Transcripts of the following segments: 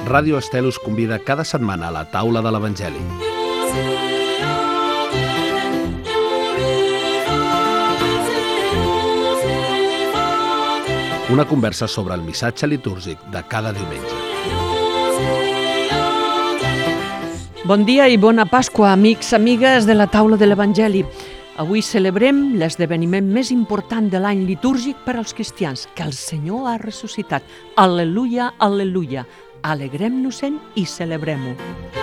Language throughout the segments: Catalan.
Ràdio Estel us convida cada setmana a la taula de l'Evangeli. Una conversa sobre el missatge litúrgic de cada diumenge. Bon dia i bona Pasqua, amics, amigues de la taula de l'Evangeli. Avui celebrem l'esdeveniment més important de l'any litúrgic per als cristians, que el Senyor ha ressuscitat. Al·leluia, al·leluia. Alegrem-nos-en i celebrem-ho.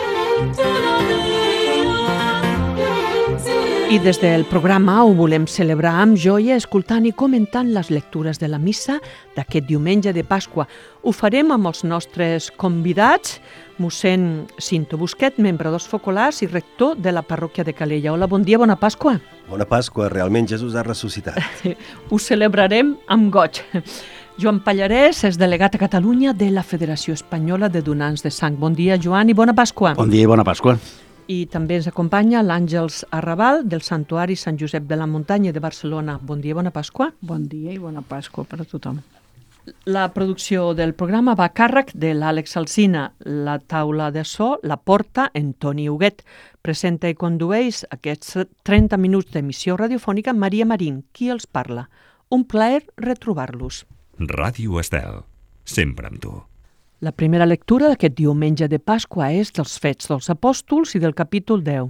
I des del programa ho volem celebrar amb joia, escoltant i comentant les lectures de la missa d'aquest diumenge de Pasqua. Ho farem amb els nostres convidats, mossèn Cinto Busquet, membre dels Focolars i rector de la parròquia de Calella. Hola, bon dia, bona Pasqua. Bona Pasqua, realment Jesús ha ressuscitat. Ho celebrarem amb goig. Joan Pallarès és delegat a Catalunya de la Federació Espanyola de Donants de Sang. Bon dia, Joan, i bona Pasqua. Bon dia i bona Pasqua. I també ens acompanya l'Àngels Arrabal del Santuari Sant Josep de la Muntanya de Barcelona. Bon dia, bona Pasqua. Bon dia i bona Pasqua per a tothom. La producció del programa va a càrrec de l'Àlex Alsina. La taula de so la porta en Toni Huguet. Presenta i condueix aquests 30 minuts d'emissió radiofònica Maria Marín, qui els parla. Un plaer retrobar-los. Ràdio Estel, sempre amb tu. La primera lectura d'aquest diumenge de Pasqua és dels Fets dels Apòstols i del capítol 10.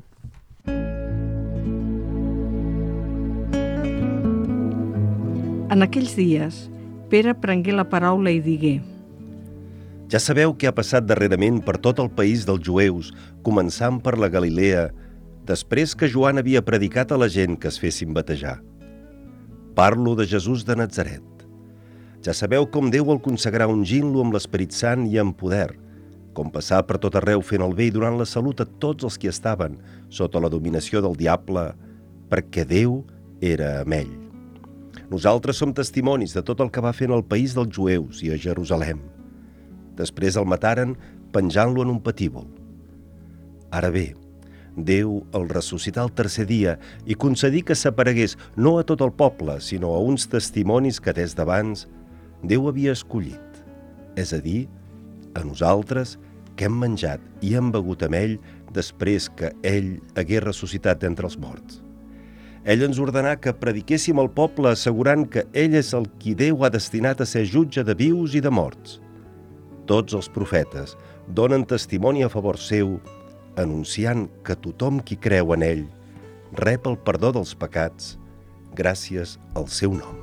En aquells dies, Pere prengué la paraula i digué: Ja sabeu què ha passat darrerament per tot el país dels jueus, començant per la Galilea, després que Joan havia predicat a la gent que es fessin batejar. Parlo de Jesús de Natzaret. Ja sabeu com Déu el consagrar ungint-lo amb l'Esperit Sant i amb poder, com passar per tot arreu fent el bé i donant la salut a tots els que estaven sota la dominació del diable, perquè Déu era amb ell. Nosaltres som testimonis de tot el que va fer en el país dels jueus i a Jerusalem. Després el mataren penjant-lo en un patíbul. Ara bé, Déu el ressuscità el tercer dia i concedí que s'aparegués no a tot el poble, sinó a uns testimonis que des d'abans Déu havia escollit, és a dir, a nosaltres que hem menjat i hem begut amb ell després que ell hagués ressuscitat d'entre els morts. Ell ens ordenà que prediquéssim al poble assegurant que ell és el qui Déu ha destinat a ser jutge de vius i de morts. Tots els profetes donen testimoni a favor seu, anunciant que tothom qui creu en ell rep el perdó dels pecats gràcies al seu nom.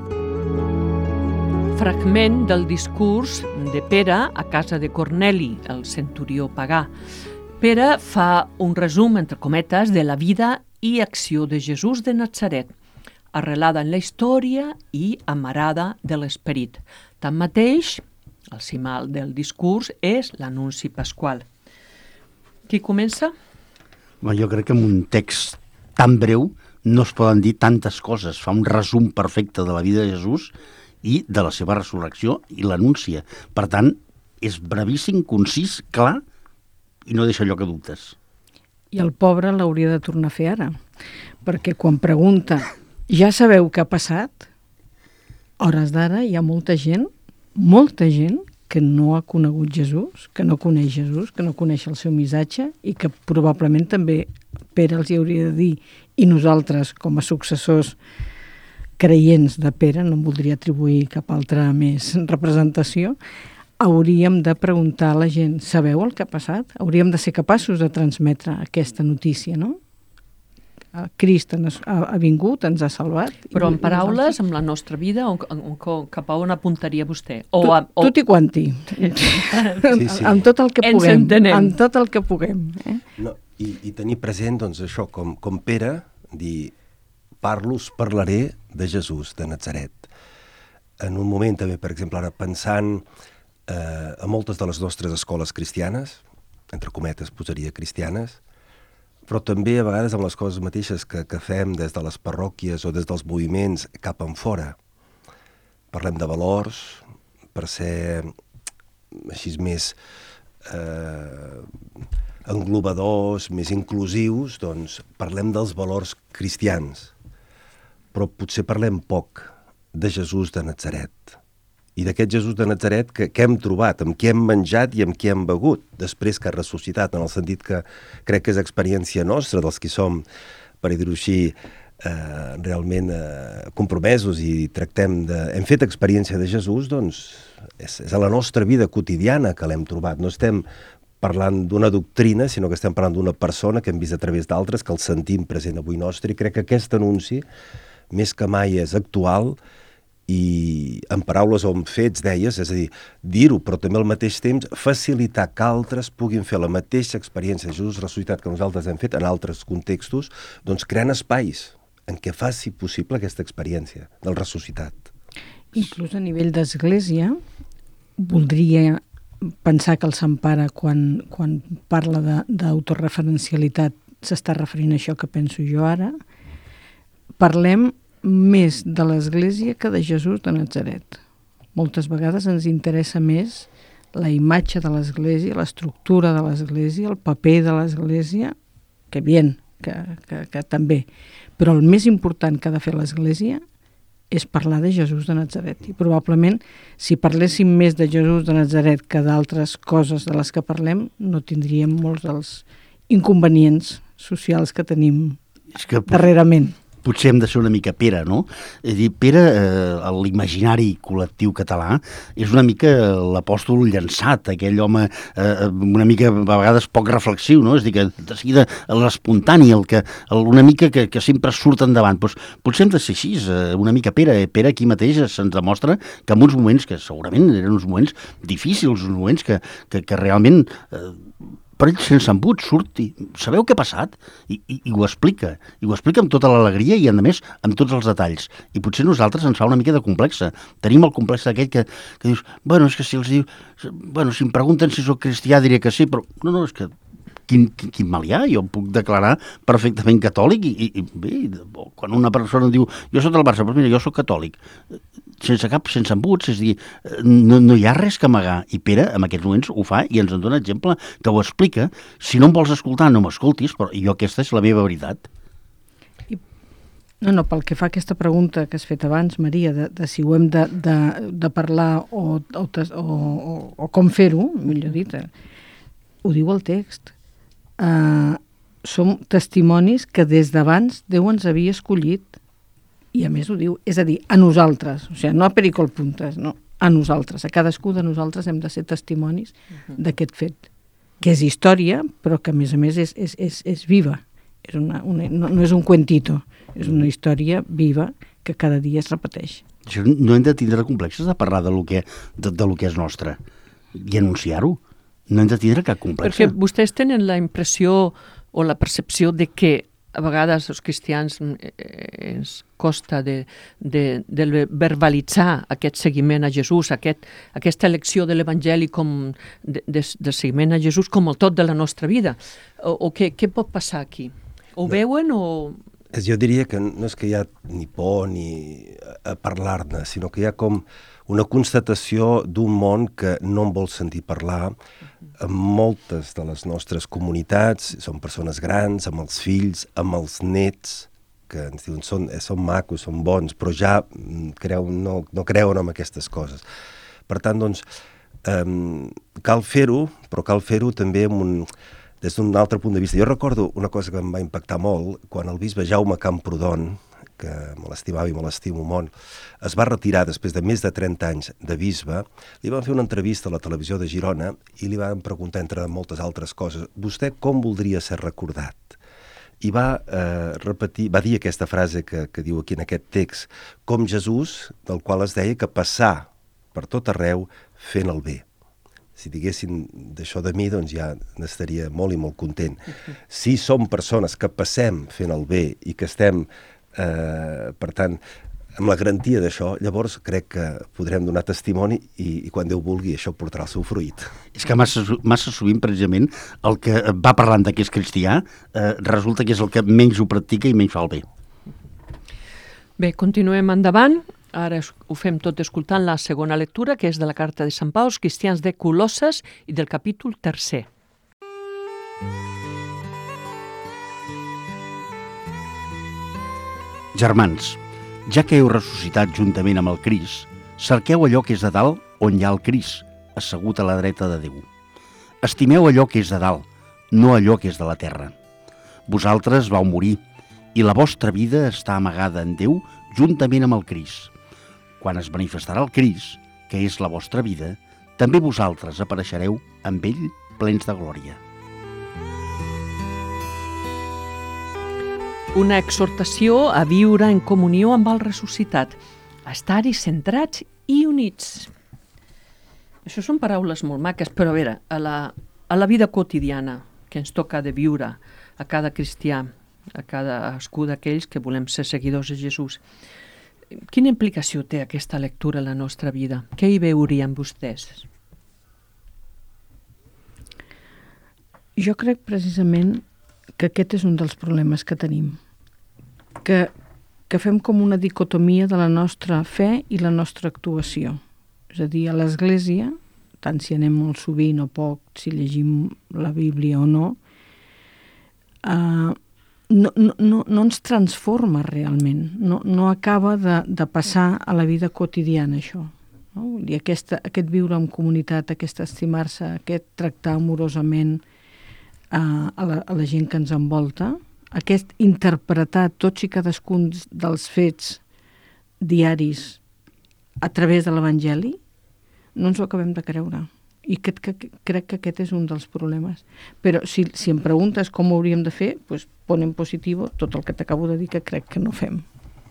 Fragment del discurs de Pere a casa de Corneli, el centurió pagà. Pere fa un resum, entre cometes, de la vida i acció de Jesús de Natzaret, arrelada en la història i amarada de l'esperit. Tanmateix, el cimal del discurs és l'anunci pasqual. Qui comença? Jo crec que en un text tan breu no es poden dir tantes coses. Fa un resum perfecte de la vida de Jesús i de la seva resurrecció i l'anúncia. Per tant, és brevíssim, concís, clar i no deixa lloc a dubtes. I el pobre l'hauria de tornar a fer ara, perquè quan pregunta ja sabeu què ha passat, hores d'ara hi ha molta gent que no ha conegut Jesús, que no coneix Jesús, que no coneix el seu missatge i que probablement també Pere els hi hauria de dir, i nosaltres com a successors creients de Pere, no em voldria atribuir cap altra més representació, hauríem de preguntar a la gent: sabeu el que ha passat? Hauríem de ser capaços de transmetre aquesta notícia, no? Crist ha vingut, ens ha salvat. Però en paraules, amb la nostra vida, cap a on apuntaria vostè? Tutti quanti. Sí. Amb tot el que Ens puguem. entenem. Amb tot el que puguem. No, i tenir present, doncs, això, com Pere, dir: parlaré de Jesús de Natzaret. En un moment també, per exemple, ara pensant a moltes de les nostres escoles cristianes, entre cometes posaria cristianes, però també a vegades amb les coses mateixes que fem des de les parròquies o des dels moviments cap en fora. Parlem de valors, per ser així més englobadors, més inclusius, doncs parlem dels valors cristians, però potser parlem poc de Jesús de Natzaret. i d'aquest Jesús de Natzaret que hem trobat, amb qui hem menjat i amb qui hem begut, després que ha ressuscitat, en el sentit que crec que és experiència nostra, dels qui som, per dir-ho així, realment compromesos i hem fet experiència de Jesús, doncs és a la nostra vida quotidiana que l'hem trobat. No estem parlant d'una doctrina, sinó que estem parlant d'una persona que hem vist a través d'altres, que el sentim present avui nostre, i crec que aquest anunci, més que mai, és actual i en paraules o en fets deies, és a dir, dir-ho, però també al mateix temps facilitar que altres puguin fer la mateixa experiència de Jesús ressuscitat que nosaltres hem fet en altres contextos, doncs creant espais en què faci possible aquesta experiència del ressuscitat. Inclús a nivell d'església, voldria pensar que el Sant Pare, quan parla d'autoreferencialitat, s'està referint a això que penso jo ara. Parlem més de l'Església que de Jesús de Natzaret. Moltes vegades ens interessa més la imatge de l'Església, l'estructura de l'Església, el paper de l'Església, que bien, que també. Però el més important que ha de fer l'Església és parlar de Jesús de Natzaret. I probablement, si parléssim més de Jesús de Natzaret que d'altres coses de les que parlem, no tindríem molts dels inconvenients socials que tenim darrerament. Potser hem de ser una mica Pere, no? És a dir, Pere, l'imaginari col·lectiu català, és una mica l'apòstol llançat, aquell home una mica, a vegades, poc reflexiu, no? És a dir, que de seguida l'espontani, una mica que sempre surt endavant. Doncs, potser hem de ser així, una mica Pere. Pere aquí mateix se'ns demostra que en uns moments, que segurament eren uns moments difícils, uns moments que realment... però ell sense embut surt i sabeu què ha passat? I ho explica. I ho explica amb tota l'alegria i, a més, amb tots els detalls. I potser nosaltres ens fa una mica de complexa. Tenim el complex aquell que dius, bueno, és que si els diu... Bueno, si em pregunten si soc cristià diré que sí, però no, és que quin mal hi ha? Jo em puc declarar perfectament catòlic i bé, quan una persona diu jo soc del Barça, però mira, jo soc catòlic. Sense embuts, és a dir, no hi ha res que amagar. I Pere, en aquests moments, ho fa i ens en dona exemple que ho explica. Si no em vols escoltar, no m'escoltis, però jo aquesta és la meva veritat. No, pel que fa a aquesta pregunta que has fet abans, Maria, de si ho hem de parlar o com fer-ho, millor dit, ho diu el text. Som testimonis que des d'abans Déu ens havia escollit. I a més ho diu, és a dir, a nosaltres, o sigui, no a Pericol Puntes, no, a nosaltres, a cadascú de nosaltres hem de ser testimonis d'aquest fet, que és història, però que a més és viva, no és un cuentito, és una història viva que cada dia es repeteix. No hem de tindre complexes de parlar de lo que és nostre i anunciar-ho, no hem de tindre cap complex. Perquè vostès tenen la impressió o la percepció de que a vegades els cristians ens costa de verbalitzar aquest seguiment a Jesús, aquesta elecció de l'Evangeli com de seguiment a Jesús com el tot de la nostra vida. O què pot passar aquí? Ho veuen o... Jo diria que no és que hi ha ni por ni a parlar-ne, sinó que hi ha com una constatació d'un món que no en vol sentir parlar. En moltes de les nostres comunitats són persones grans, amb els fills, amb els nets, que ens diuen són macos, són bons, però ja no creuen en aquestes coses. Per tant, doncs, cal fer-ho, però cal fer-ho també des d'un altre punt de vista. Jo recordo una cosa que em va impactar molt, quan el bisbe Jaume Camprodon, que me l'estimava i me l'estimo molt, es va retirar després de més de 30 anys de bisbe. Li van fer una entrevista a la televisió de Girona i li van preguntar, entre moltes altres coses, vostè com voldria ser recordat? I va dir aquesta frase que diu aquí en aquest text, com Jesús, del qual es deia que passar per tot arreu fent el bé. Si diguessin d'això de mi, doncs ja n'estaria molt i molt content. Si som persones que passem fent el bé i que estem, per tant, amb la garantia d'això, llavors crec que podrem donar testimoni i quan Déu vulgui això portarà el seu fruit. És que massa sovint, precisament, el que va parlant que és cristià resulta que és el que menys ho practica i menys fa el bé. Bé, continuem endavant. Ara ho fem tot escoltant la segona lectura, que és de la carta de Sant Pau als cristians de Colosses i del capítol 3. Germans, ja que heu ressuscitat juntament amb el Crist, Cerqueu allò que és de dalt, on hi ha el Crist, assegut a la dreta de Déu. Estimeu allò que és de dalt, no allò que és de la terra. Vosaltres vau morir, i la vostra vida està amagada en Déu juntament amb el Crist. Quan es manifestarà el Crist, que és la vostra vida, també vosaltres apareixereu amb ell plens de glòria. Una exhortació a viure en comunió amb el ressuscitat, a estar-hi centrats i units. Això són paraules molt maques, però a veure, a la vida quotidiana que ens toca de viure, a cada cristià, a cadascú d'aquells que volem ser seguidors de Jesús, quina implicació té aquesta lectura en la nostra vida? Què hi veurien vostès? Jo crec precisament que aquest és un dels problemes que tenim, que fem com una dicotomia de la nostra fe i la nostra actuació. És a dir, a l'Església, tant si anem molt sovint o poc, si llegim la Bíblia o no, no ens transforma realment, no acaba de passar a la vida quotidiana això. No? I aquest viure en comunitat, aquest estimar-se, aquest tractar amorosament a la gent que ens envolta, aquest interpretar tots i cadascun dels fets diaris a través de l'Evangeli, no ens ho acabem de creure. I crec que aquest és un dels problemes. Però si em preguntes com ho hauríem de fer, doncs pon en positiu tot el que t'acabo de dir que crec que no fem.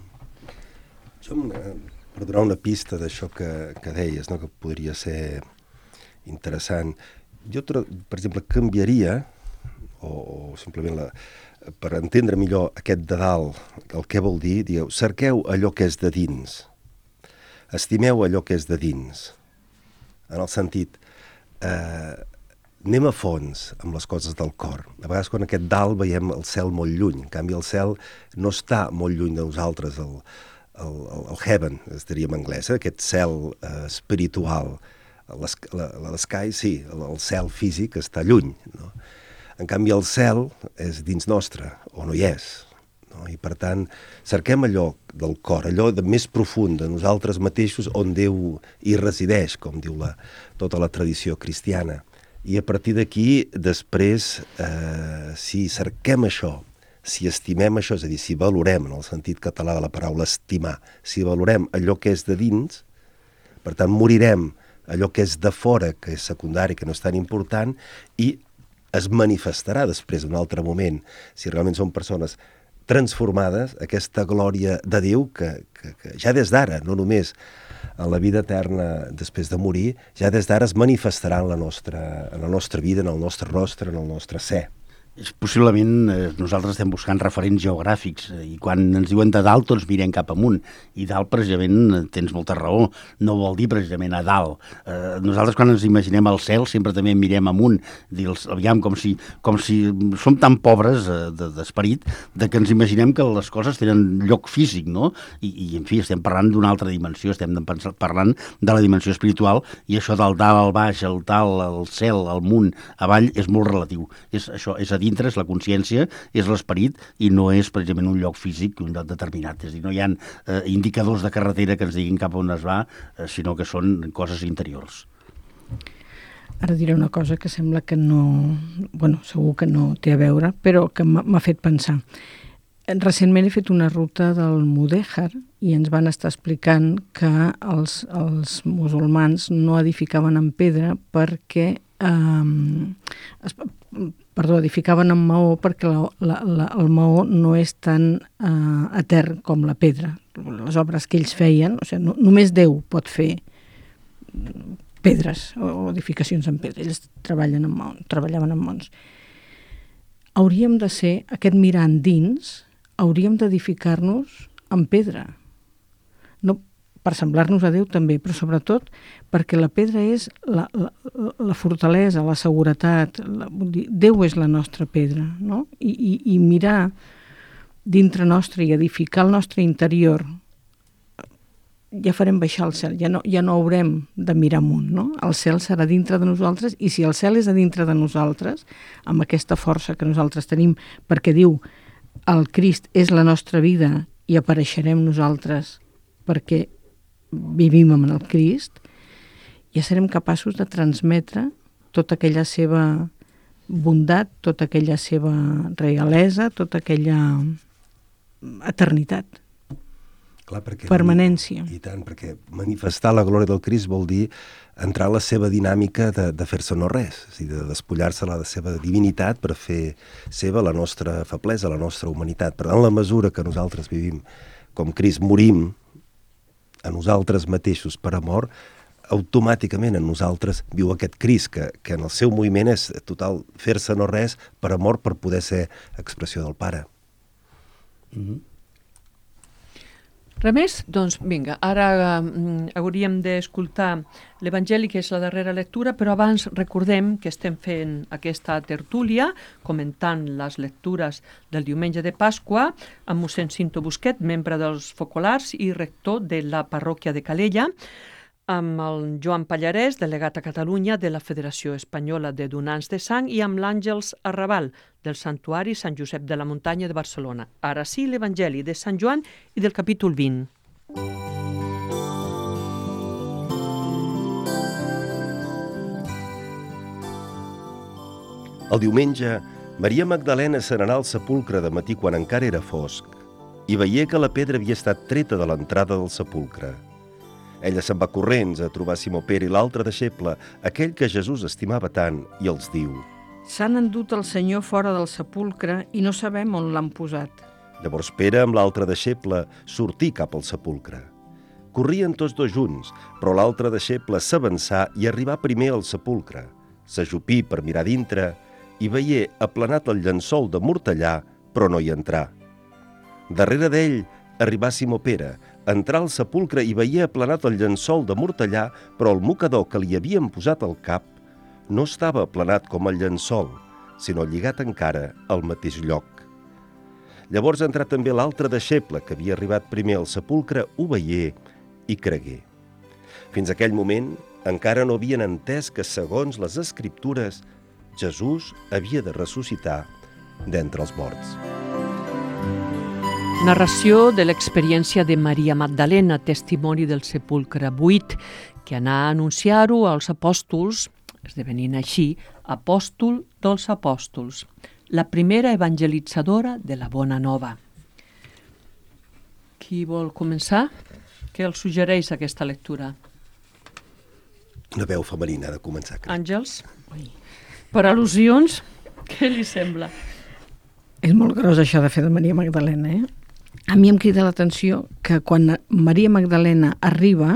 Jo, per donar una pista d'això que deies, no? Que podria ser interessant, jo, per exemple, canviaria, o simplement per entendre millor aquest de dalt, el que vol dir, digueu, cerqueu allò que és de dins, estimeu allò que és de dins, en el sentit, anem a fons amb les coses del cor. A vegades quan aquest dalt veiem el cel molt lluny, en canvi el cel no està molt lluny de nosaltres, el heaven, es diria en anglès, aquest cel espiritual, l'esky, sí, el cel físic està lluny, no? En canvi, el cel és dins nostre, o no hi és. No? I, per tant, cerquem allò del cor, allò de més profund de nosaltres mateixos, on Déu hi resideix, com diu tota la tradició cristiana. I a partir d'aquí, després, si cerquem això, si estimem això, és a dir, si valorem, en el sentit català de la paraula estimar, si valorem allò que és de dins, per tant, morirem allò que és de fora, que és secundari, que no és tan important, i es manifestarà després, en un altre moment, si realment són persones transformades, aquesta glòria de Déu que ja des d'ara, no només en la vida eterna després de morir, ja des d'ara es manifestarà en la nostra vida, en el nostre rostre, en el nostre ser. Possiblement nosaltres estem buscant referents geogràfics i quan ens diuen de dalt tots mirem cap amunt i dalt precisament tens molta raó, no vol dir precisament a dalt. Nosaltres quan ens imaginem el cel sempre també mirem amunt, aviam, com si som tan pobres d'esperit que ens imaginem que les coses tenen lloc físic, no? I en fi, estem parlant d'una altra dimensió, estem parlant de la dimensió espiritual i això del dalt al baix, el dalt, el cel, el munt, avall, és molt relatiu. És això, és a dintre, és la consciència, és l'esperit i no és precisament un lloc físic, un lloc determinat. És a dir, no hi ha indicadors de carretera que ens diguin cap on es va, sinó que són coses interiors. Ara diré una cosa que sembla que no... Bueno, segur que no té a veure, però que m'ha fet pensar. Recentment he fet una ruta del Mudèjar i ens van estar explicant que els musulmans no edificaven en pedra perquè... edificaven en maó perquè el maó no és tan etern com la pedra. Les obres que ells feien, o sigui, només Déu pot fer pedres o edificacions en pedra. Ells treballaven en maons. Hauríem de ser, aquest mirant dins, hauríem d'edificar-nos en pedra. No per semblar-nos a Déu també, però sobretot perquè la pedra és la fortalesa, la seguretat. Déu és la nostra pedra, no? I mirar dintre nostre i edificar el nostre interior, ja farem baixar el cel, ja no haurem de mirar amunt, no? El cel serà dintre de nosaltres i si el cel és a dintre de nosaltres, amb aquesta força que nosaltres tenim, perquè diu el Crist és la nostra vida i apareixerem nosaltres perquè vivim amb el Crist, ja serem capaços de transmetre tota aquella seva bondat, tota aquella seva realesa, tota aquella eternitat. Clar, perquè Permanència. I tant, perquè manifestar la glòria del Crist vol dir entrar a la seva dinàmica de fer-se no res, és a dir, de despullar-se la seva divinitat per fer seva la nostra feblesa, la nostra humanitat. Per tant, la mesura que nosaltres vivim com Crist, morim a nosaltres mateixos per amor, automàticament en nosaltres viu aquest Crist, que en el seu moviment és total fer-se no res per amor, per poder ser expressió del Pare. Res més? Doncs vinga, ara hauríem d'escoltar l'Evangeli, que és la darrera lectura, però abans recordem que estem fent aquesta tertúlia, comentant les lectures del diumenge de Pasqua, amb mossèn Cinto Busquet, membre dels Focolars i rector de la parròquia de Calella, amb el Joan Pallarès, delegat a Catalunya de la Federació Espanyola de Donants de Sang, i amb l'Àngels Arrabal, del Santuari Sant Josep de la Muntanya de Barcelona. Ara sí, l'Evangeli de Sant Joan i del capítol 20. El diumenge, Maria Magdalena se n'anà al sepulcre de matí quan encara era fosc i veié que la pedra havia estat treta de l'entrada del sepulcre. Ella se'n va corrents a trobar Simó Pere i l'altre deixeble, aquell que Jesús estimava tant, i els diu: S'han endut el Senyor fora del sepulcre i no sabem on l'han posat. Llavors Pere, amb l'altre deixeble, sortí cap al sepulcre. Corrien tots dos junts, però l'altre deixeble s'avançà i arribà primer al sepulcre. S'ajupí per mirar dintre i veié aplanat el llençol de mortellà, però no hi entrà. Darrere d'ell arribà Simó Pere, entrà al sepulcre i veié aplanat el llençol de mortellà, però el mocador que li havien posat al cap no estava aplanat com el llençol, sinó lligat encara al mateix lloc. Llavors entrà també l'altre deixeble, que havia arribat primer al sepulcre, ho veié i cregué. Fins a aquell moment encara no havien entès que, segons les Escriptures, Jesús havia de ressuscitar d'entre els morts. Narració de l'experiència de Maria Magdalena, testimoni del sepulcre buit, que anà a anunciar-ho als apòstols, esdevenint així apòstol dels apòstols, la primera evangelitzadora de la Bona Nova. Qui vol començar? Què els suggereix aquesta lectura? Una veu femenina ha de començar. Àngels? Per al·lusions, què li sembla? És molt gros això de fer de Maria Magdalena, A mi em crida l'atenció que quan Maria Magdalena arriba,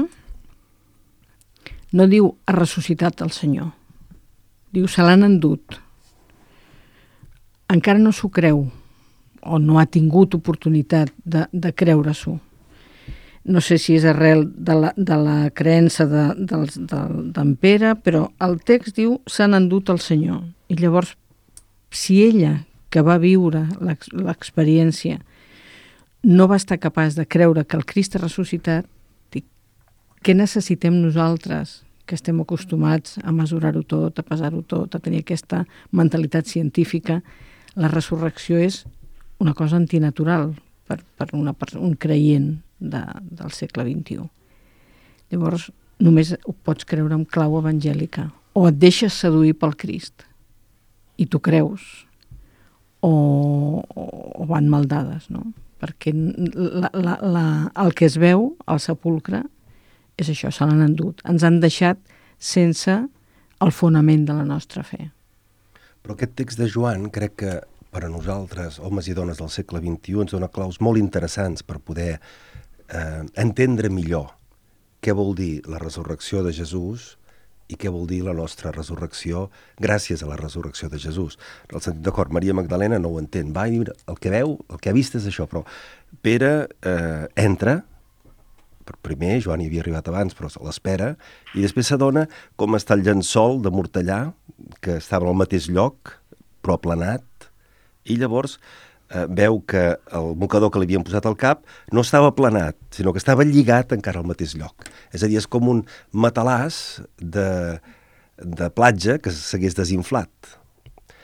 no diu ha ressuscitat el Senyor, diu se l'han endut. Encara no s'ho creu, o no ha tingut oportunitat de creure-s'ho. No sé si és arrel de la creença d'en Pere, però el text diu s'han endut el Senyor. I llavors, si ella, que va viure l'experiència, no va estar capaç de creure que el Crist ha ressuscitat, dic, què necessitem nosaltres, que estem acostumats a mesurar-ho tot, a pesar-ho tot, a tenir aquesta mentalitat científica? La resurrecció és una cosa antinatural per un creient del segle XXI. Llavors, només ho pots creure amb clau evangèlica, o et deixes seduir pel Crist i tu creus, o van mal dades, no? Perquè el que es veu al sepulcre és això, se l'han endut. Ens han deixat sense el fonament de la nostra fe. Però aquest text de Joan crec que per a nosaltres, homes i dones del segle XXI, ens dona claus molt interessants per poder entendre millor què vol dir la resurrecció de Jesús i què vol dir la nostra resurrecció gràcies a la resurrecció de Jesús. En el sentit, d'acord, Maria Magdalena no ho entén, va i el que veu, el que ha vist és això, però Pere entra, primer Joan hi havia arribat abans, però se l'espera, i després s'adona com està el llençol de mortellà, que estava al mateix lloc, però aplanat, i llavors veu que el mocador que li havien posat al cap no estava aplanat, sinó que estava lligat encara al mateix lloc. És a dir, és com un matalàs de platja que s'hagués desinflat.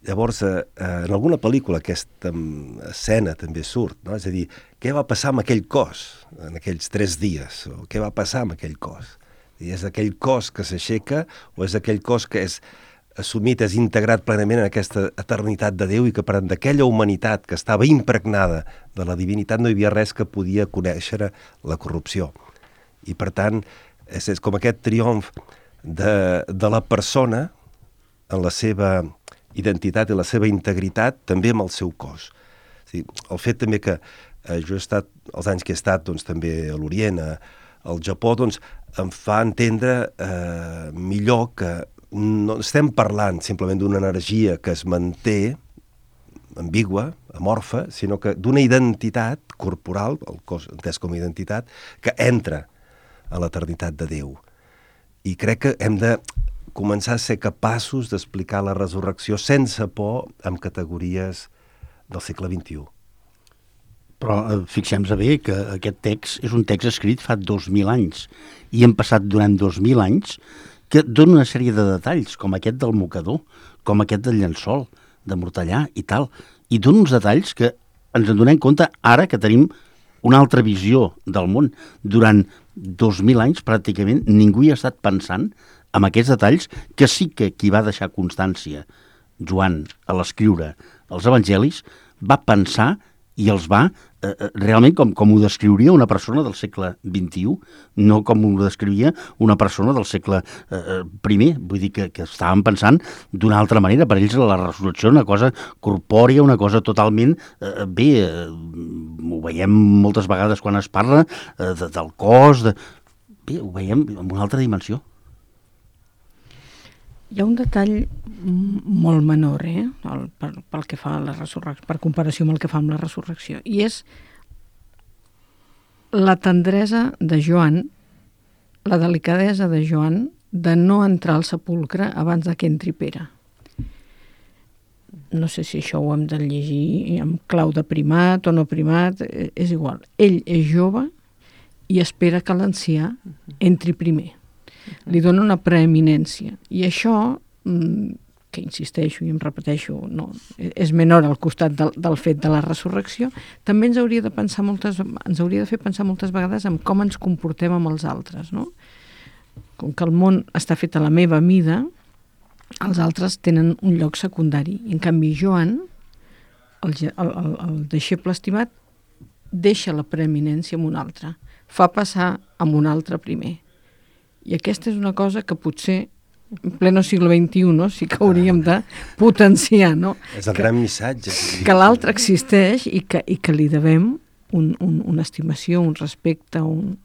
Llavors, en alguna pel·lícula aquesta escena també surt, no? És a dir, què va passar amb aquell cos en aquells 3 dies? O què va passar amb aquell cos? I és aquell cos que s'aixeca o és aquell cos que és assumit, és integrat plenament en aquesta eternitat de Déu i que per tant d'aquella humanitat que estava impregnada de la divinitat no hi havia res que podia conèixer la corrupció. I per tant, és com aquest triomf de la persona en la seva identitat i la seva integritat, també amb el seu cos. El fet també que jo he estat, els anys que he estat doncs, també a l'Orient, al Japó, doncs, em fa entendre millor que no estem parlant simplement d'una energia que es manté ambigua, amorfa, sinó que d'una identitat corporal, el cos entès com a identitat, que entra a l'eternitat de Déu. I crec que hem de començar a ser capaços d'explicar la resurrecció sense por amb categories del segle XXI. Però fixem-nos bé que aquest text és un text escrit fa 2.000 anys i hem passat durant 2.000 anys que dona una sèrie de detalls, com aquest del mocador, com aquest del llençol, de mortallà i tal, i dona uns detalls que ens en donem compte ara que tenim una altra visió del món. Durant 2.000 anys pràcticament ningú hi ha estat pensant amb aquests detalls que sí que qui va deixar constància, Joan, a l'escriure els evangelis, va pensar i els va realment com ho descriuria una persona del segle XXI, no com ho descriuria una persona del segle I. Vull dir que estaven pensant d'una altra manera. Per ells la resurrecció és una cosa corpòria, una cosa totalment bé. Ho veiem moltes vegades quan es parla del cos. Bé, ho veiem en una altra dimensió. Hi ha un detall molt menor, pel que fa a la resurrecció, per comparació amb el que fa amb la resurrecció, i és la tendresa de Joan, la delicadesa de Joan, de no entrar al sepulcre abans de que entri Pere. No sé si això ho hem de llegir amb clau de primat o no primat, és igual. Ell és jove i espera que l'ancià entri primer. Li dona una preeminència. I això, que insisteixo i em repeteixo, no, és menor al costat del fet de la resurrecció, també ens hauria de fer pensar moltes vegades en com ens comportem amb els altres, no? Com que el món està fet a la meva mida, els altres tenen un lloc secundari. En canvi, Joan, el deixeble estimat, deixa la preeminència amb un altre, fa passar amb un altre primer. I aquesta és una cosa que potser en pleno segle XXI, no? Sí que hauríem de potenciar, no? És el gran missatge. Que l'altre existeix i que li devem una estimació, un respecte,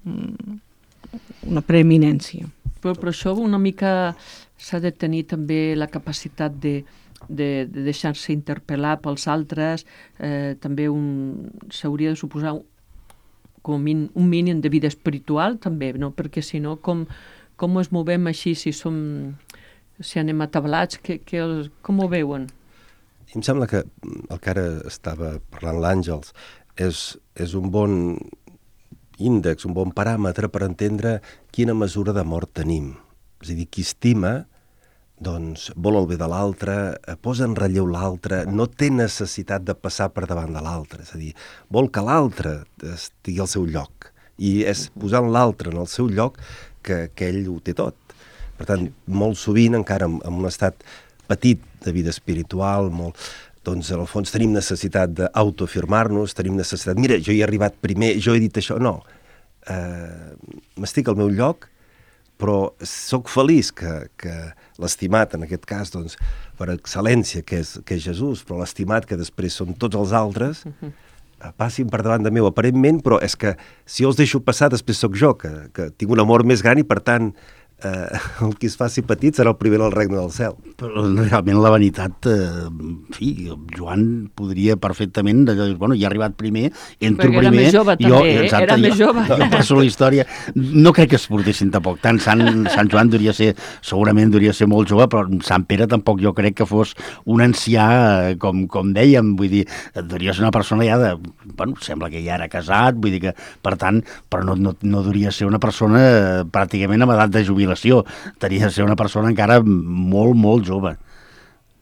una preeminència. Però això una mica s'ha de tenir també la capacitat de deixar-se interpel·lar pels altres, també s'hauria de suposar com un mínim de vida espiritual també, no? Perquè si no, com es movem així, si anem atabalats, com ho veuen? Em sembla que el que ara estava parlant l'Àngels és un bon índex, un bon paràmetre per entendre quina mesura de mort tenim. És a dir, qui estima doncs vol el bé de l'altre, posa en relleu l'altre, no té necessitat de passar per davant de l'altre, és a dir, vol que l'altre estigui al seu lloc, i és posant l'altre en el seu lloc que ell ho té tot. Per tant, molt sovint, encara en un estat petit de vida espiritual, doncs en el fons tenim necessitat d'autoafirmar-nos, tenim necessitat, mira, jo hi he arribat primer, jo he dit això, no, m'estic al meu lloc, però sóc feliç que l'estimat, en aquest cas, doncs, per excel·lència, que és Jesús, però l'estimat, que després són tots els altres, passin per davant de meu, aparentment, però és que si jo els deixo passar, després sóc jo, que tinc un amor més gran i, per tant, el que es faci petit serà el primer al regne del cel. Però realment la vanitat, en fi, Joan podria perfectament, bueno, ja ha arribat primer, entro primer... Era més jove també, era més jove. Jo passo la història. No crec que es portessin tampoc tant. Sant Joan segurament devia ser molt jove, però Sant Pere tampoc jo crec que fos un ancià, com dèiem, vull dir, devia ser una persona ja de... Bueno, sembla que ja era casat, vull dir que, per tant, però no devia ser una persona pràcticament amb edat de jubilació. Tenia de ser una persona encara molt, molt jove.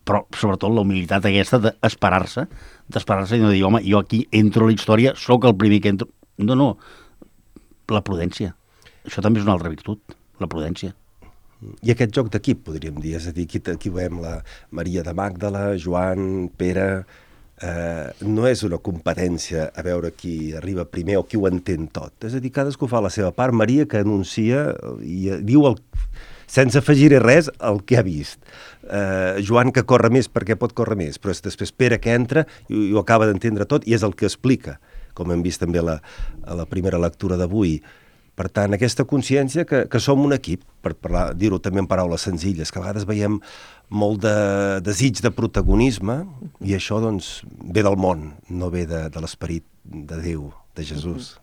però sobretot la humilitat aquesta d'esperar-se i no dir, home, jo aquí entro a la història, sóc el primer que entro. No, la prudència. Això també és una altra virtut, la prudència. I aquest joc d'equip, podríem dir, és a dir, aquí veiem la Maria de Màgdala, Joan, Pere... no és una competència a veure qui arriba primer o qui ho entén tot. És a dir, cadascú fa la seva part. Maria, que anuncia i diu sense afegir res el que ha vist. Joan, que corre més perquè pot córrer més, però després Pere, que entra i ho acaba d'entendre tot i és el que explica, com hem vist també a la primera lectura d'avui. Per tant, aquesta consciència que som un equip, per dir-ho també en paraules senzilles, que a vegades veiem molt de desig de protagonisme i això doncs ve del món, no ve de l'esperit de Déu, de Jesús.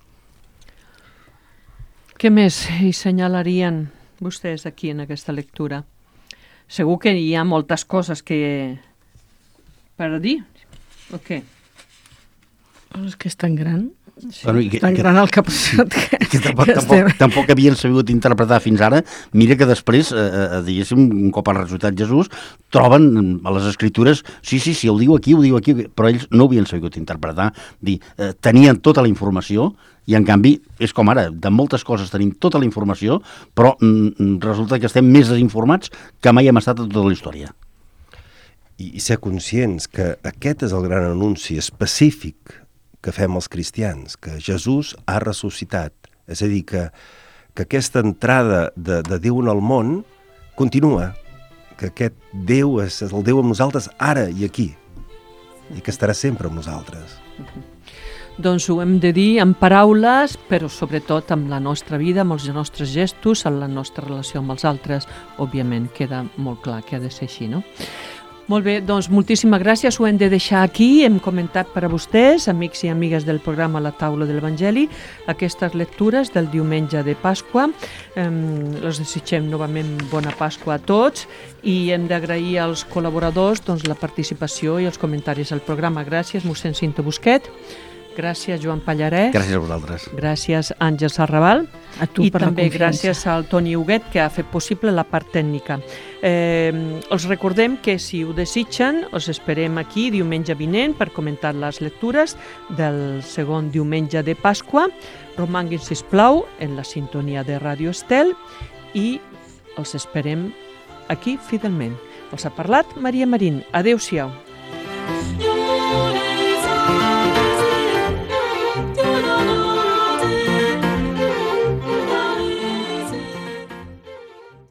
Què més hi assenyalarien vostès aquí en aquesta lectura? Segur que hi ha moltes coses per dir, o què? És que és tan gran. Sí, Bueno, tan gran el que ha passat que tampoc havien sabut interpretar fins ara. Mira que després, diguéssim, un cop ha ressuscitat Jesús, troben a les escritures, sí, ho diu aquí, però ells no havien sabut interpretar. Tenien tota la informació i, en canvi, és com ara, de moltes coses tenim tota la informació, però resulta que estem més desinformats que mai hem estat a tota la història. I ser conscients que aquest és el gran anunci específic que fem els cristians, que Jesús ha ressuscitat. És a dir, que aquesta entrada de Déu en el món continua, que aquest Déu és el Déu amb nosaltres ara i aquí, i que estarà sempre amb nosaltres. Doncs ho hem de dir amb paraules, però sobretot amb la nostra vida, amb els nostres gestos, amb la nostra relació amb els altres. Òbviament, queda molt clar que ha de ser així, no? Molt bé, doncs moltíssimes gràcies, ho hem de deixar aquí. Hem comentat per a vostès, amics i amigues del programa La Taula de l'Evangeli, aquestes lectures del diumenge de Pasqua. Les desitgem novament bona Pasqua a tots i hem d'agrair als col·laboradors la participació i els comentaris al programa. Gràcies, mossèn Cinto Busquet. Gràcies, Joan Pallarès. Gràcies a vosaltres. Gràcies, Àngels Arrabal. A tu per la també confiança. gràcies al Toni Huguet, que ha fet possible la part tècnica. Els recordem que si ho desitgen, us esperem aquí diumenge vinent per comentar les lectures del segon diumenge de Pasqua. Romanguin, sisplau, en la sintonia de Ràdio Estel i els esperem aquí fidelment. Els ha parlat Maria Marín. Adéu-siau.